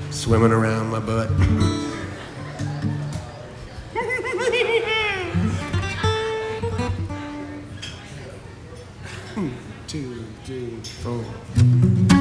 swimming around my butt. 1, 2, 3, 4.